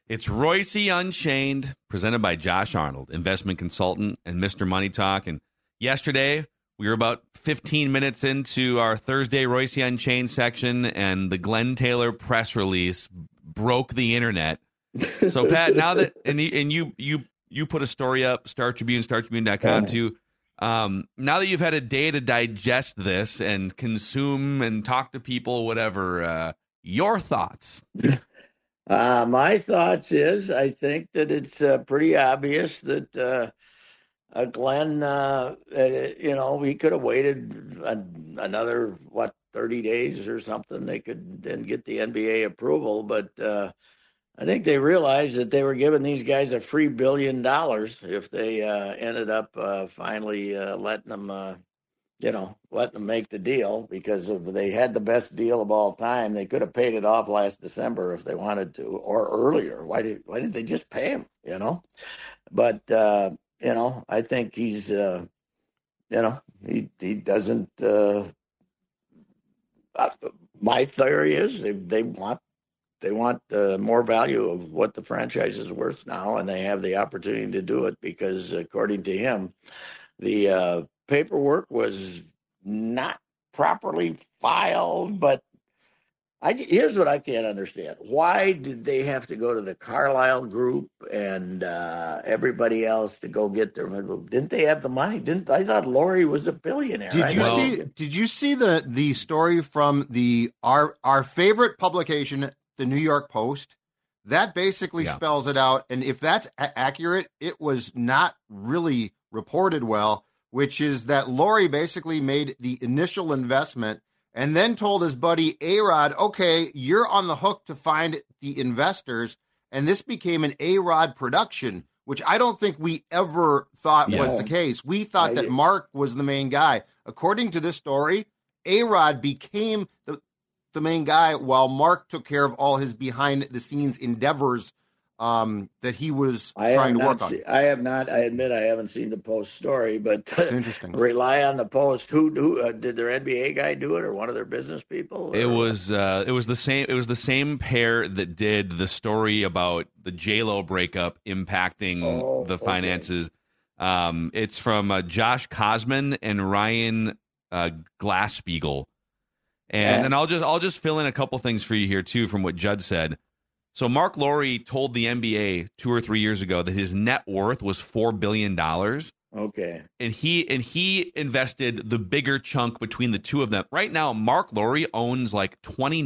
It's Royce Unchained, presented by Josh Arnold, investment consultant and Mr. Money Talk. And yesterday, we were about 15 minutes into our Thursday Royce Unchained section, and the Glenn Taylor press release broke the internet. So, Pat, now that you put a story up, Star Tribune, StarTribune.com too. Now that you've had a day to digest this and consume and talk to people, whatever, your thoughts? My thoughts is I think that it's pretty obvious that Glenn, he could have waited another, 30 days or something. They could then get the NBA approval. But I think they realized that they were giving these guys a free $1 billion if they ended up finally letting them make the deal, because if they had the best deal of all time, they could have paid it off last December if they wanted to, or earlier. Why didn't they just pay him? But I think he's he doesn't. My theory is they want more value of what the franchise is worth now, and they have the opportunity to do it because, according to him, the paperwork was not properly filed. But here's what I can't understand. Why did they have to go to the Carlyle Group and everybody else to go get their money? Didn't they have the money? I thought Lori was a billionaire. Did you see the story from our favorite publication, the New York Post? That basically spells it out. And if that's accurate, it was not really reported well, which is that Lori basically made the initial investment and then told his buddy A-Rod, okay, you're on the hook to find the investors. And this became an A-Rod production, which I don't think we ever thought was the case. We thought that Mark was the main guy. According to this story, A-Rod became the main guy while Mark took care of all his behind-the-scenes endeavors that he was trying to work on. I admit I haven't seen the Post story, but interesting. Rely on the Post. Who did their NBA guy do it, or one of their business people? It was the same pair that did the story about the J-Lo breakup impacting the finances. It's from Josh Kosman and Ryan Glasspiegel. And then I'll just fill in a couple things for you here too from what Judd said. So Mark Lowry told the NBA 2 or 3 years ago that his net worth was $4 billion. Okay. And he invested the bigger chunk between the two of them. Right now, Mark Lowry owns like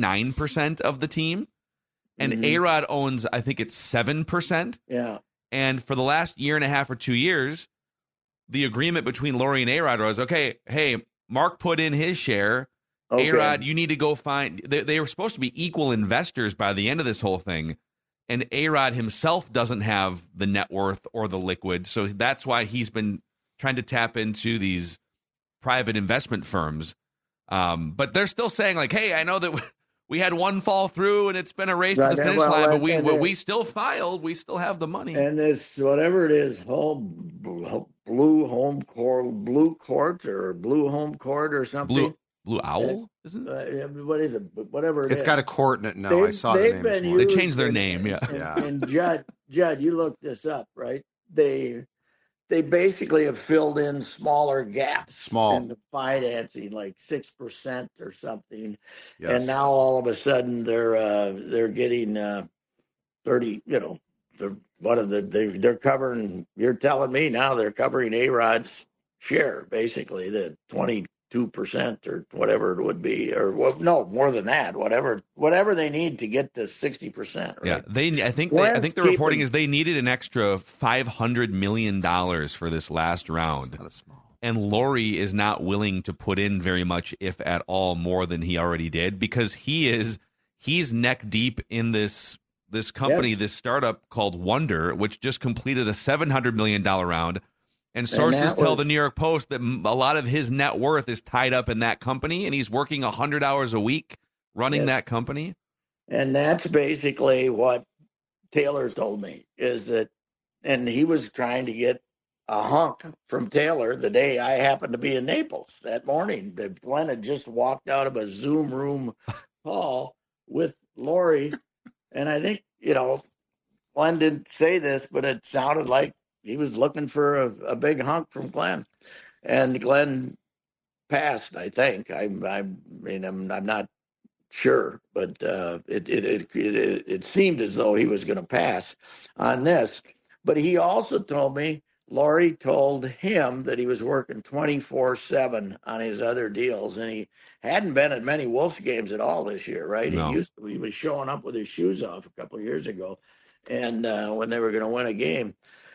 29% of the team, and A-Rod owns, I think it's 7%. Yeah. And for the last year and a half or 2 years, the agreement between Lowry and A-Rod was, okay, hey, Mark put in his share. Okay. A-Rod, you need to go find – they were supposed to be equal investors by the end of this whole thing, and A-Rod himself doesn't have the net worth or the liquid, so that's why he's been trying to tap into these private investment firms. But they're still saying, like, hey, I know that we had one fall through and it's been a race to the finish line, but we still filed. We still have the money. And this, whatever it is, Blue Home Court or something. Blue Owl, isn't it? What is it? Whatever it is. It's got a court in it now. I saw the name. They changed their name, And Judd, you looked this up, right? They basically have filled in smaller gaps in the financing, like 6% or something. Yes. And now all of a sudden they're getting 30. They're covering. You're telling me now they're covering A-Rod's share, basically the 22% or whatever it would be, or no, more than that, whatever they need to get to 60%. Right? Yeah, I think the reporting is they needed an extra $500 million for this last round, and Lowry is not willing to put in very much, if at all, more than he already did, because he's neck deep in this company, this startup called Wonder, which just completed a $700 million round. And sources tell the New York Post that a lot of his net worth is tied up in that company, and he's working 100 hours a week running that company. And that's basically what Taylor told me, is that, and he was trying to get a hunk from Taylor the day I happened to be in Naples that morning. Glenn had just walked out of a Zoom room call with Lowry, and I think, Glenn didn't say this, but it sounded like he was looking for a big hunk from Glenn, and Glenn passed. I think. I'm not sure, but it seemed as though he was going to pass on this. But he also told me Laurie told him that he was working 24/7 on his other deals, and he hadn't been at many Wolves games at all this year, right? No. He was showing up with his shoes off a couple of years ago, and when they were going to win a game.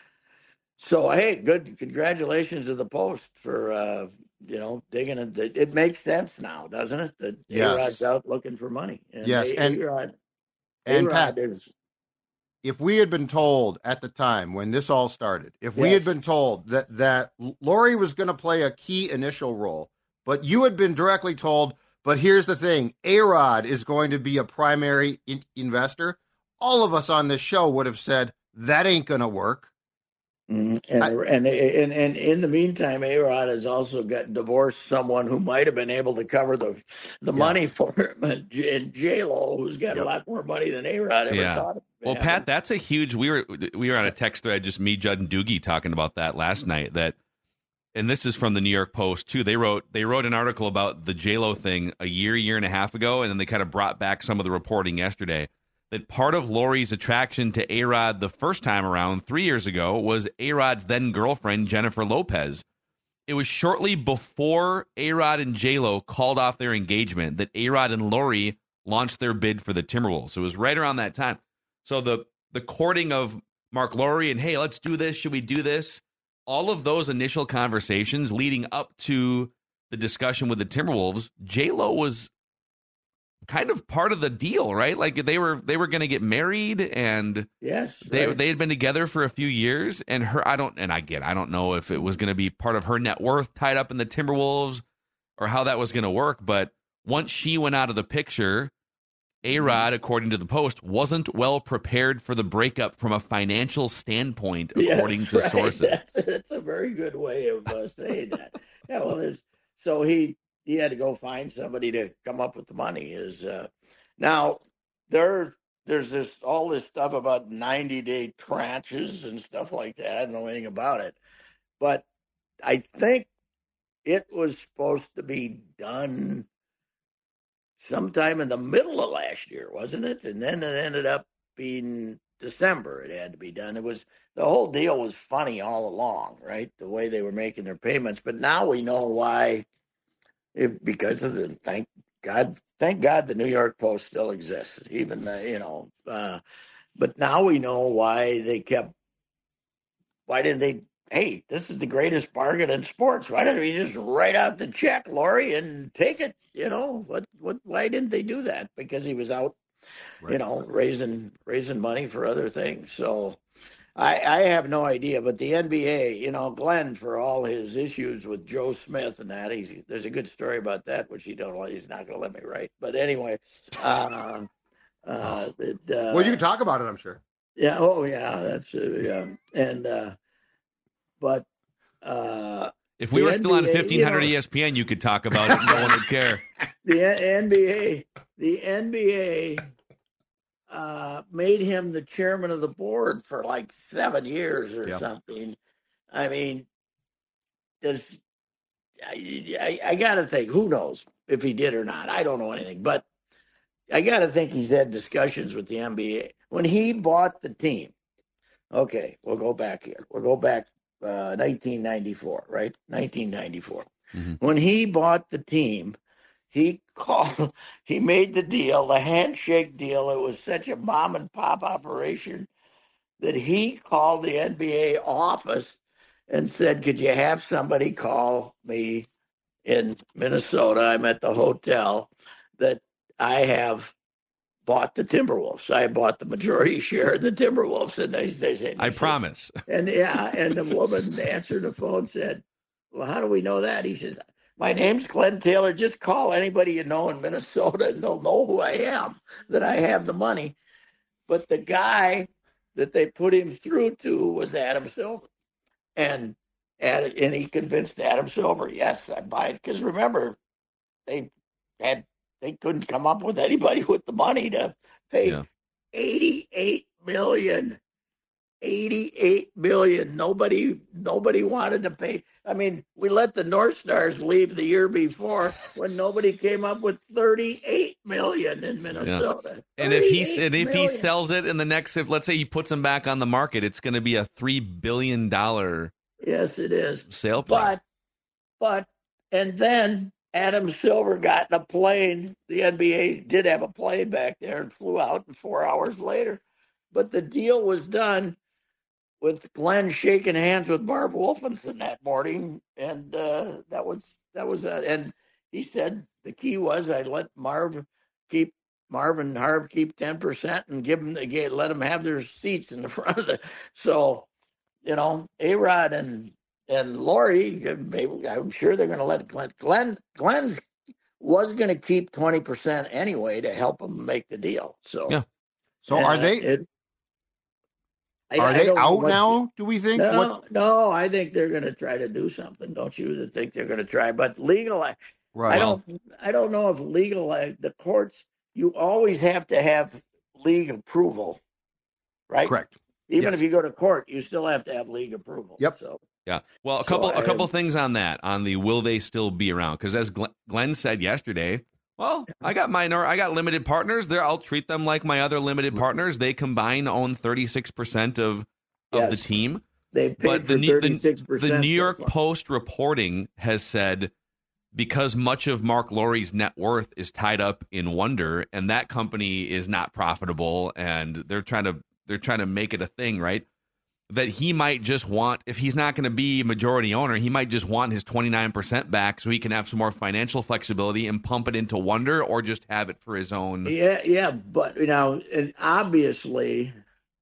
So hey, good congratulations to the Post for digging it. It makes sense now, doesn't it? That A-Rod's out looking for money. And yes, A-Rod Pat, is. If we had been told at the time when this all started, if we had been told that Laurie was going to play a key initial role, but you had been directly told, but here's the thing, A-Rod is going to be a primary investor, all of us on this show would have said, that ain't going to work. And in the meantime, A-Rod has also got divorced someone who might have been able to cover the money for him, and J-Lo, who's got a lot more money than A-Rod ever thought of. Well, Pat, that's a huge. We were on a text thread, just me, Judd, and Doogie talking about that last night. And this is from the New York Post too. They wrote an article about the J-Lo thing a year and a half ago, and then they kind of brought back some of the reporting yesterday. That part of Laurie's attraction to A-Rod the first time around 3 years ago was A-Rod's then girlfriend, Jennifer Lopez. It was shortly before A-Rod and J-Lo called off their engagement that A-Rod and Laurie launched their bid for the Timberwolves. So it was right around that time. So the courting of Mark Laurie and, hey, let's do this. Should we do this? All of those initial conversations leading up to the discussion with the Timberwolves, J-Lo was kind of part of the deal, right? Like they were going to get married, and they had been together for a few years, and I don't know if it was going to be part of her net worth tied up in the Timberwolves or how that was going to work, but once she went out of the picture, A-Rod, according to the Post, wasn't well prepared for the breakup from a financial standpoint, according to sources. That's a very good way of saying that. Yeah, well, so he had to go find somebody to come up with the money. Now there's all this stuff about 90-day tranches and stuff like that. I don't know anything about it, but I think it was supposed to be done sometime in the middle of last year, wasn't it? And then it ended up being December. It had to be done. The whole deal was funny all along, right? The way they were making their payments. But now we know why. Because of thank God the New York Post still exists. Even but now we know why they kept. Why didn't they? Hey, this is the greatest bargain in sports. Why didn't we just write out the check, Laurie, and take it? What? Why didn't they do that? Because he was out, raising money for other things. So I have no idea. But the NBA, Glenn, for all his issues with Joe Smith and that, there's a good story about that, which he's not going to let me write. But anyway, well, you can talk about it, I'm sure. Yeah. Oh, yeah. That's and. But if we were still on 1500 ESPN, you could talk about it. No one would care. The NBA made him the chairman of the board for like 7 years or something. I mean, I got to think, who knows if he did or not? I don't know anything, but I got to think he's had discussions with the NBA. When he bought the team, okay, we'll go back here. 1994, right? 1994. Mm-hmm. When he bought the team, he made the deal, the handshake deal. It was such a mom and pop operation that he called the NBA office and said, could you have somebody call me in Minnesota? I'm at the hotel that I have bought the Timberwolves. I bought the majority share of the Timberwolves. And they said, I promise. And the woman answered the phone and said, well, how do we know that? He says, my name's Glenn Taylor. Just call anybody you know in Minnesota and they'll know who I am, that I have the money. But the guy that they put him through to was Adam Silver. And he convinced Adam Silver, yes, I'd buy it. Because remember, they couldn't come up with anybody with the money to pay $88 million $88 million. Nobody wanted to pay. I mean, we let the North Stars leave the year before when nobody came up with $38 million in Minnesota. Yeah. And if he sells it in the next, if let's say he puts them back on the market, it's going to be a $3 billion. Yes, it is. Sale price. But and then Adam Silver got in a plane. The NBA did have a plane back there and flew out 4 hours later. But the deal was done with Glenn shaking hands with Marv Wolfenson that morning, and that was and he said the key was I let Marv and Harv keep 10% and let them have their seats in the front of the. So, A-Rod and Laurie, I'm sure they're going to let Glenn was going to keep 20% anyway to help him make the deal. So yeah. So are they? Are they out now, do we think? No, I think they're going to try to do something. Don't you think they're going to try? But legal, right. I don't know if legal, the courts, you always have to have league approval, right? Correct. Even if you go to court, you still have to have league approval. Yep. So. Yeah. Well, a couple things on that, on the will they still be around? Because as Glenn said yesterday, well, I got limited partners there. I'll treat them like my other limited partners. They combine own 36% of the team. They paid for 36%. The New York Post reporting has said because much of Mark Lowry's net worth is tied up in Wonder, and that company is not profitable, and they're trying to make it a thing, right? That he might just want, if he's not going to be majority owner, he might just want his 29% back so he can have some more financial flexibility and pump it into Wonder, or just have it for his own. Yeah, but and obviously,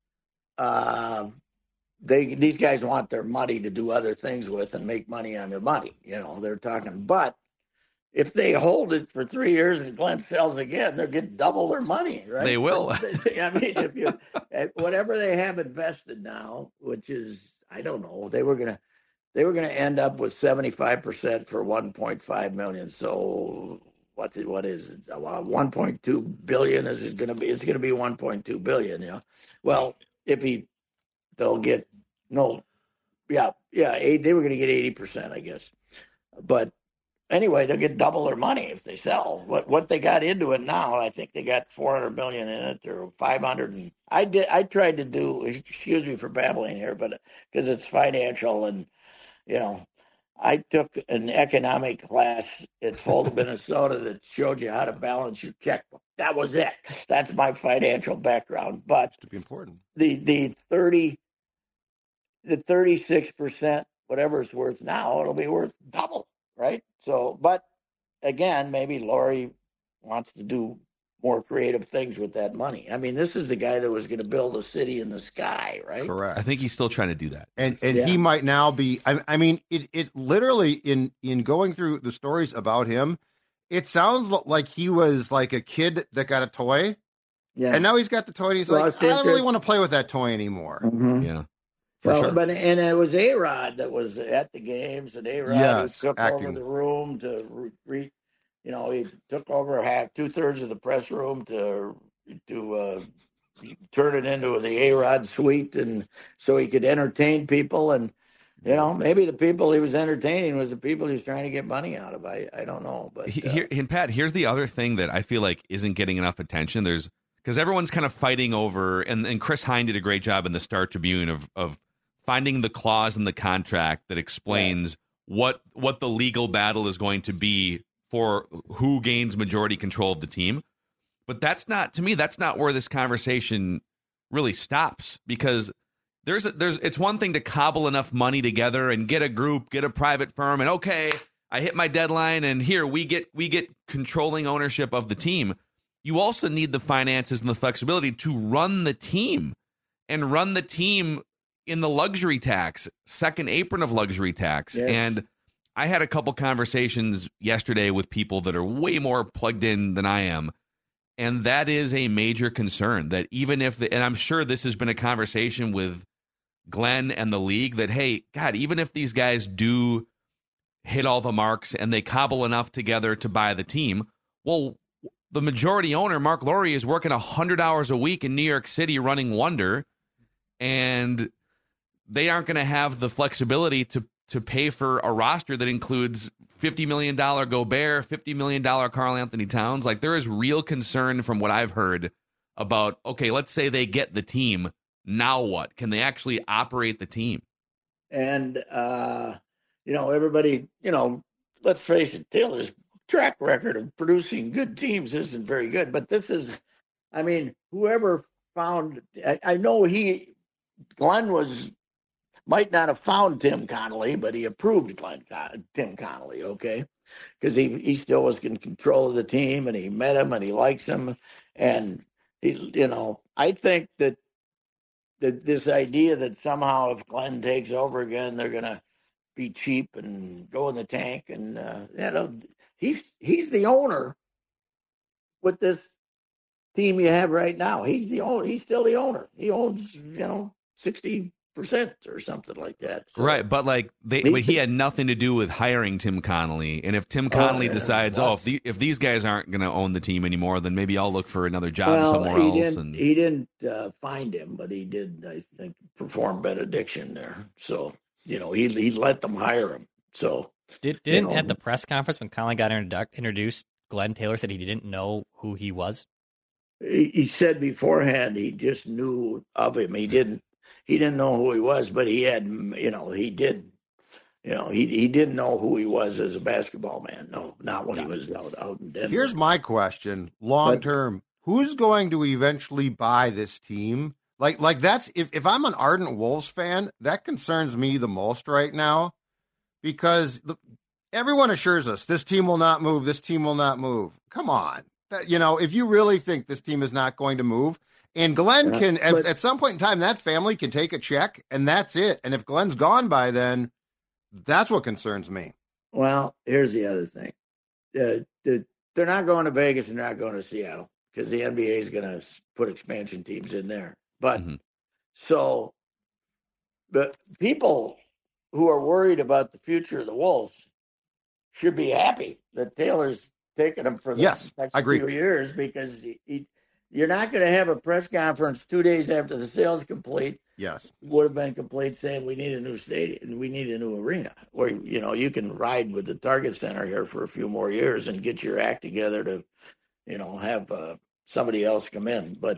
these guys want their money to do other things with and make money on their money. They're talking, but if they hold it for 3 years and Glenn sells again, they'll get double their money, right? They will. I mean, if you whatever they have invested now, which is, I don't know, they were gonna end up with 75% for $1.5 million. So what is it? 1.2 billion is it going to be? It's going to be 1.2 billion. Well, they'll get they were going to get 80%, I guess, but. Anyway, they'll get double their money if they sell. What they got into it now, I think they got $400 million in it, or 500. And I tried to do. Excuse me for babbling here, but because it's financial, and I took an economic class at Fulton, Minnesota, that showed you how to balance your checkbook. That was it. That's my financial background. But to be important, the 36%, whatever it's worth now, it'll be worth double. Right. So, but again, maybe Laurie wants to do more creative things with that money. I mean, this is the guy that was going to build a city in the sky, right? Correct. I think he's still trying to do that. And he might now be, I mean, it literally in going through the stories about him, it sounds like he was like a kid that got a toy. Yeah. And now he's got the toy and he's like, I don't really want to play with that toy anymore. Mm-hmm. Yeah. Well, sure. And it was A-Rod that was at the games, and A-Rod took over the room to he took over 2/3 of the press room to turn it into the A-Rod suite, and so he could entertain people. And maybe the people he was entertaining was the people he was trying to get money out of. I don't know, but and Pat, here's the other thing that I feel like isn't getting enough attention. Because everyone's kind of fighting over, and Chris Hine did a great job in the Star Tribune of finding the clause in the contract that explains what the legal battle is going to be for who gains majority control of the team. But that's not where this conversation really stops, because it's one thing to cobble enough money together and get a group, get a private firm, and okay, I hit my deadline and here we get controlling ownership of the team. You also need the finances and the flexibility to run the team, and run the team in the luxury tax, second apron of luxury tax. Yes. And I had a couple conversations yesterday with people that are way more plugged in than I am. And that is a major concern, that even if and I'm sure this has been a conversation with Glenn and the league, that, hey, God, even if these guys do hit all the marks and they cobble enough together to buy the team, well, the majority owner, Mark Lowry, is working 100 hours a week in New York City running Wonder. and they aren't going to have the flexibility to pay for a roster that includes $50 million Gobert, $50 million Karl Anthony Towns. Like, there is real concern from what I've heard about, okay, let's say they get the team. Now what? Can they actually operate the team? And, everybody, let's face it, Taylor's track record of producing good teams isn't very good. But this is, whoever found, I know Glenn might not have found Tim Connolly, but he approved Tim Connolly, okay? Because he still was in control of the team, and he met him, and he likes him. And, I think that this idea that somehow if Glenn takes over again, they're going to be cheap and go in the tank. And, he's the owner with this team you have right now. He's the owner. He's still the owner. He owns, 60% or something like that. So right, but he had nothing to do with hiring Tim Connolly. And if Tim Connolly decides, if these guys aren't going to own the team anymore, then maybe I'll look for another job somewhere else. He didn't find him, but he did, I think, perform benediction there. So he let them hire him. So didn't at the press conference when Connolly got introduced, Glenn Taylor said he didn't know who he was. He said beforehand he just knew of him. He didn't know who he was, but he had, he did. He didn't know who he was as a basketball man. No, not when he was out in Denver. Here's my question: long term, who's going to eventually buy this team? Like that's if I'm an ardent Wolves fan, that concerns me the most right now, because everyone assures us this team will not move. This team will not move. Come on, if you really think this team is not going to move. And Glenn can, at some point in time, that family can take a check, and that's it. And if Glenn's gone by then, that's what concerns me. Well, here's the other thing. They're not going to Vegas and they're not going to Seattle because the NBA is going to put expansion teams in there. But so the people who are worried about the future of the Wolves should be happy that Taylor's taking them for the next few years, because you're not going to have a press conference 2 days after the sale's complete. Yes. Would have been complete saying we need a new stadium and we need a new arena where, you can ride with the Target Center here for a few more years and get your act together to, have somebody else come in. But,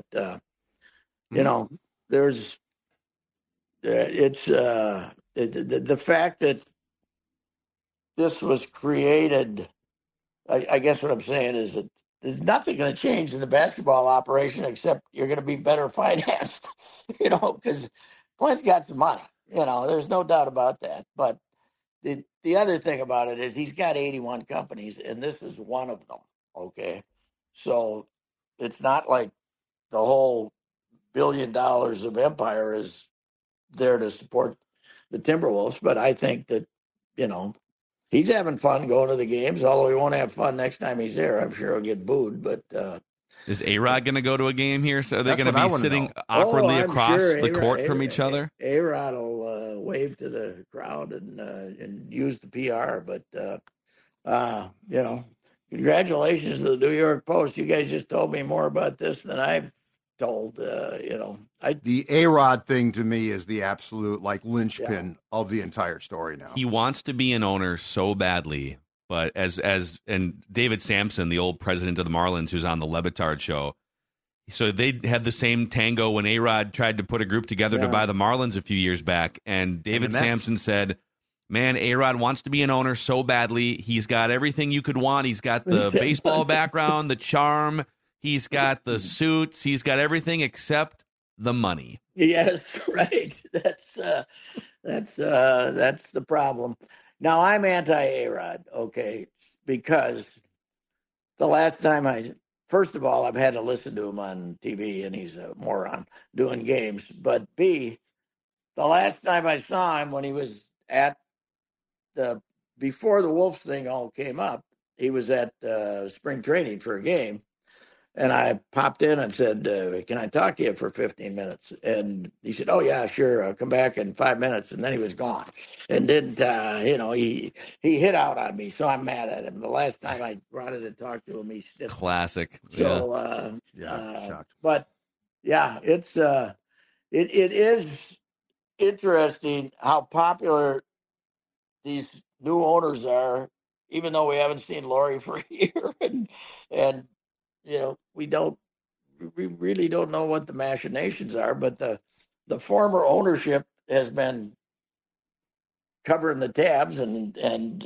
there's, it's the fact that this was created, I guess what I'm saying is that there's nothing going to change in the basketball operation except you're going to be better financed, because Glenn's got some money. There's no doubt about that. But the other thing about it is he's got 81 companies, and this is one of them, okay? So it's not like the whole $1 billion of Empire is there to support the Timberwolves, but I think that, he's having fun going to the games, although he won't have fun next time he's there. I'm sure he'll get booed. But is A-Rod going to go to a game here? So are they going to be sitting awkwardly across the court from each other? A-Rod will wave to the crowd and use the PR. But, congratulations to the New York Post. You guys just told me more about this than I've told. The A-Rod thing to me is the absolute linchpin of the entire story now. He wants to be an owner so badly, but and David Sampson, the old president of the Marlins, who's on the Le Batard show, so they had the same tango when A-Rod tried to put a group together to buy the Marlins a few years back, and David Sampson said, man, A-Rod wants to be an owner so badly. He's got everything you could want. He's got the baseball background, the charm. He's got the suits. He's got everything except the money. Yes, right. That's the problem. Now, I'm anti-A-Rod, okay, because the last time first of all, I've had to listen to him on TV, and he's a moron doing games. But B, the last time I saw him when he was at before the Wolves thing all came up, he was at spring training for a game. And I popped in and said, can I talk to you for 15 minutes? And he said, oh, yeah, sure. I'll come back in 5 minutes. And then he was gone and didn't, he hit out on me. So I'm mad at him. The last time I brought it to talk to him, he stiffed. Classic. So, shocked. But, yeah, it's, it is interesting how popular these new owners are, even though we haven't seen Laurie for a year, and we really don't know what the machinations are, but the former ownership has been covering the tabs, and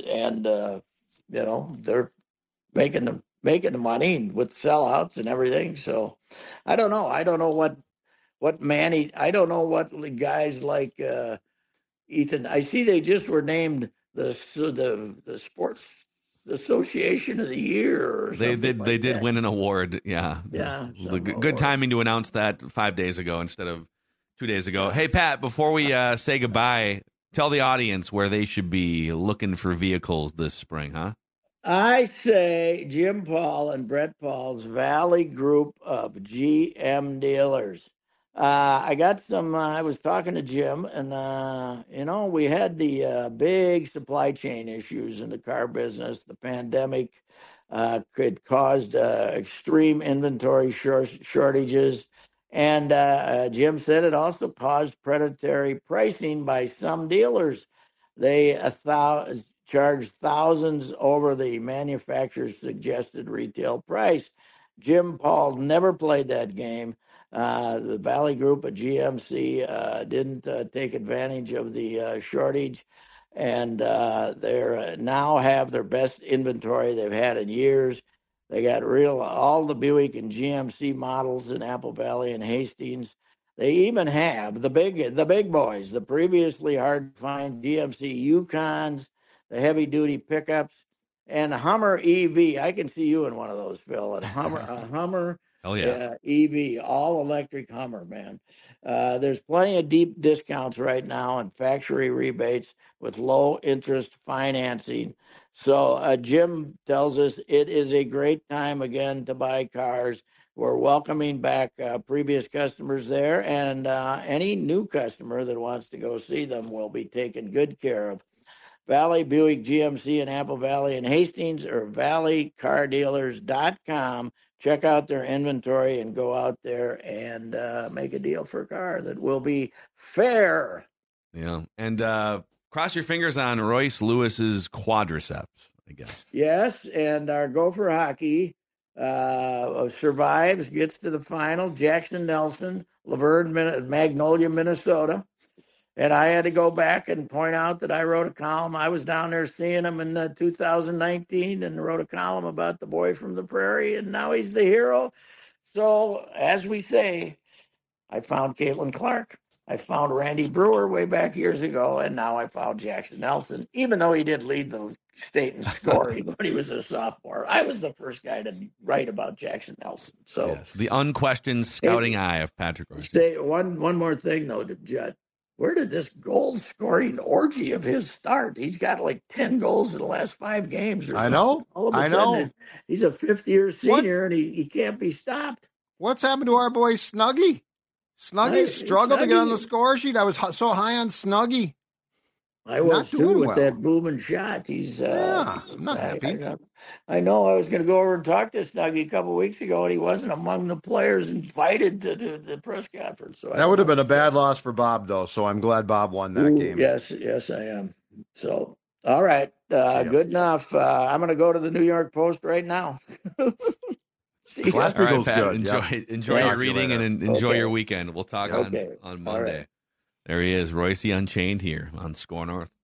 they're making the money with sellouts and everything. So I don't know. I don't know what Manny. I don't know what guys like Ethan. I see they just were named the Sports Association of the Year. Or they did. Like they did win an award. Yeah. Yeah. Good timing to announce that 5 days ago instead of 2 days ago. Yeah. Hey, Pat, before we say goodbye, tell the audience where they should be looking for vehicles this spring, huh? I say Jim Paul and Brett Paul's Valley Group of GM dealers. I got some. I was talking to Jim, and we had the big supply chain issues in the car business. The pandemic could caused extreme inventory shortages, and Jim said it also caused predatory pricing by some dealers. They charged thousands over the manufacturer's suggested retail price. Jim Paul never played that game. The Valley Group at GMC didn't take advantage of the shortage, and they now have their best inventory they've had in years. They got all the Buick and GMC models in Apple Valley and Hastings. They even have the big boys, the previously hard to find GMC Yukons, the heavy duty pickups, and Hummer EV. I can see you in one of those, Phil. A Hummer. Oh yeah, EV, all electric Hummer, man. There's plenty of deep discounts right now and factory rebates with low interest financing. So Jim tells us it is a great time again to buy cars. We're welcoming back previous customers there, and any new customer that wants to go see them will be taken good care of. Valley Buick GMC in Apple Valley and Hastings, or valleycardealers.com. Check out their inventory and go out there and make a deal for a car that will be fair. Yeah, and cross your fingers on Royce Lewis's quadriceps, I guess. Yes, and our Gopher hockey survives, gets to the final. Jackson Nelson, Laverne, Magnolia, Minnesota. And I had to go back and point out that I wrote a column. I was down there seeing him in 2019 and wrote a column about the boy from the prairie, and now he's the hero. So, as we say, I found Caitlin Clark. I found Randy Brewer way back years ago, and now I found Jackson Nelson, even though he did lead the state in scoring when he was a sophomore. I was the first guy to write about Jackson Nelson. So, yes, the unquestioned scouting eye of Patrick Royce. Say one more thing, though, to Judd. Where did this goal-scoring orgy of his start? He's got like 10 goals in the last 5 games. I know. All of a sudden, he's a fifth-year senior, and he can't be stopped. What's happened to our boy Snuggie? Snuggie struggled to get on the score sheet. I was so high on Snuggie. I was too with that booming shot. He's I'm not happy. I know. I was going to go over and talk to Snuggie a couple of weeks ago, and he wasn't among the players invited to the press conference. So that would have been a bad loss for Bob, though. So I'm glad Bob won that game. Yes, I am. So all right, good enough. I'm going to go to the New York Post right now. All right, Pat. Enjoy your reading and enjoy your weekend. We'll talk on Monday. Right. There he is, Royce Unchained here on Score North.